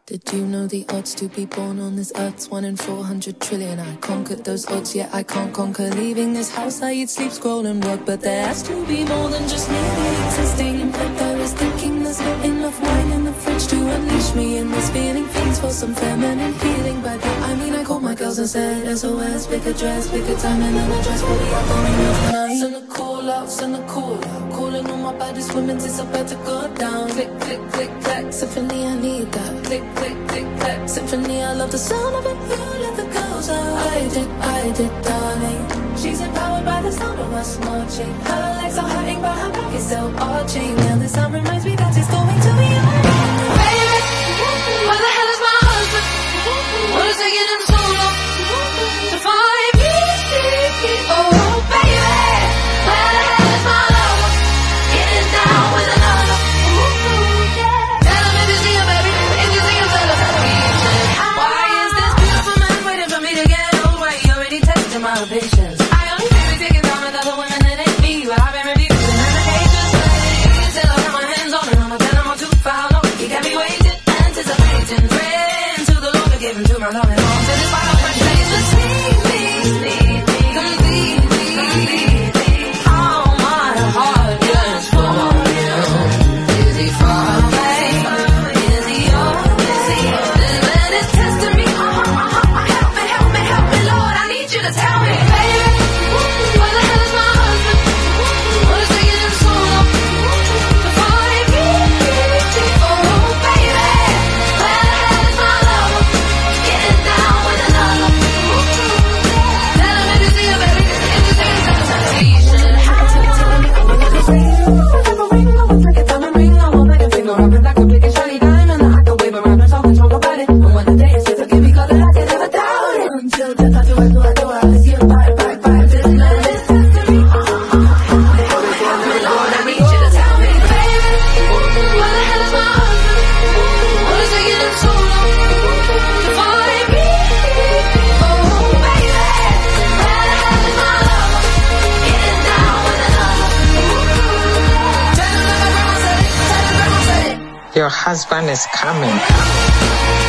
Did you know the odds to be born on this earth's 1 in 400 trillion? I conquered those odds, yet I can't conquer leaving this house. I eat, sleep, scroll and work, but there has to be more than just me existing. In fact, I was thinking there's not enough wine in the fridge to unleash me in this feeling. Feeds for some feminine healing. By that I mean I called my girls and said SOS, pick a dress, pick a time and then a dress for the upcoming tonight. Send a call out, send a call out. Calling on my baddest women, it's about to go down. Click, click, click, clack, symphony, I need that. Click, click, click, clack, symphony, I love the sound of it. You let the girls out. I did, darling. She's empowered by the sound of us marching. Her legs are hurting, but her back is still arching. And the sound reminds me that it's going to be alright. Baby, where the hell is my husband? What is taking him so long to find me? Oh, baby, where the hell is my lover? Getting down with another. Tell him if you see him, baby. If you see him, tell him. Why is this beautiful man waiting for me to get old? Why you already testing my patience? I only be taking down with other women that ain't me. But I've been refusing and the cages till I got my hands on him. I'ma tell him I'm too foul. No, he got me waiting, anticipating, praying to the Lord to give him to my loving arms. And it's my own place to see me, completely. All my heart yearns for you. Is he far away? Is he yours? This man is testing me. Help me, Lord. I need you to tell me, baby, where the hell is my husband? What is taking him so long to find me? Oh, baby, where the hell is my lover? Getting down with another. Tell him if you see him, baby. If you see him, tell him. He should have. Until death I do, I give bye, feeling like this destiny. Help me, Lord, I need you to tell me, baby, where the hell is my husband? What is taking him so long to find me? Oh, baby, where the hell is my lover? Getting down with another. Tell him like my grandma said it, tell him grandma said it. Your husband is coming.